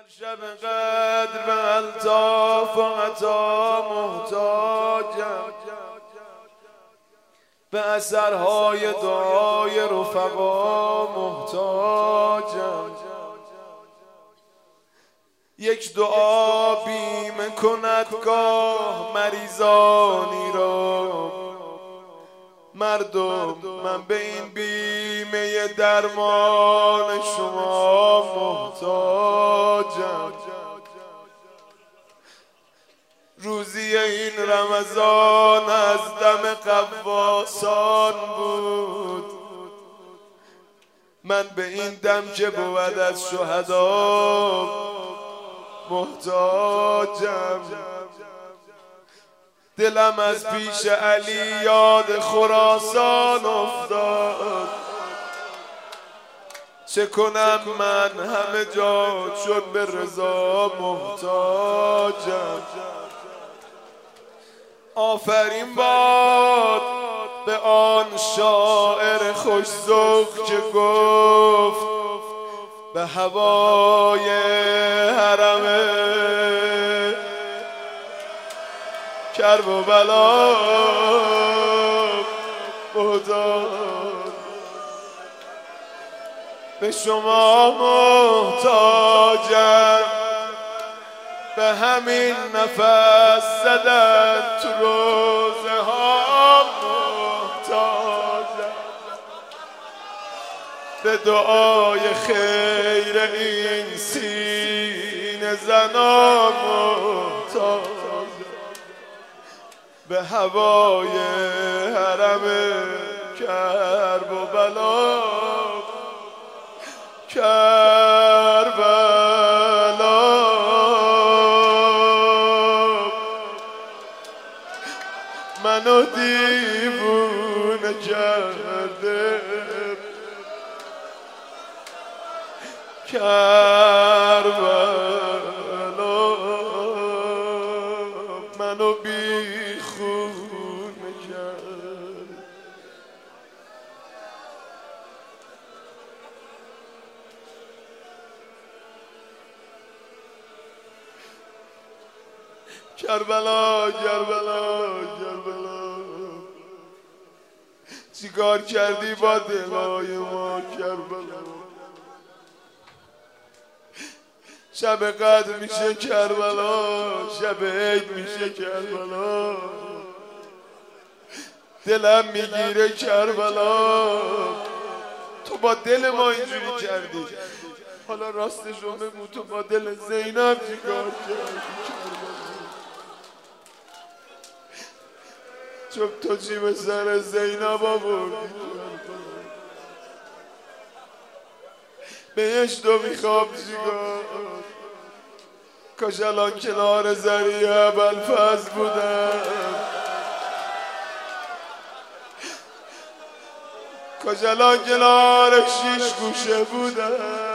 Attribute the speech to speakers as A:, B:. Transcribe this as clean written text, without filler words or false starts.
A: شب قدر به الطاف و عطا محتاجم، به اثرهای دعای رفقا محتاجم. یک دعا بیمه کند گاه مریضانی را، مردم من به این بیمه درمان شما محتاجم. روزی این رمضان از دم قواسان بود، من به این دم که بود از شهدا محتاجم. دلم از پیش علی یاد خراسان افتاد، چه کنم من همه جا چون به رضا محتاجم. آفرین باد به آن شاعر خوش‌ذوق که گفت به هوای حرم کرب و بلا محتاج. به شما محتاجم، به همین نفس زدن تو روزه ها محتاجم، به دعای خیر این سینه زنا محتاجم، به هوای حرم کرب و بلا کربلا. منو دیوونه کرده کربلا، منو بیخونه کرد. کربلا کربلا کربلا، چیکار کردی با دلای ما کربلا؟ شب قدر میشه کربلا، شب عید میشه کربلا، دلم میگیره کربلا. تو با دل ما اینجوری کردی، حالا راستش رو بگو تو با دل زینب چیکار کردی کربلا؟ چون تو چی به سر زینب آوردی؟ بهشت رو میخواب چیکار؟ کاش الان کنار ذریعه ابوالفضل بودم، کاش الان کنار شیش گوشه بودم.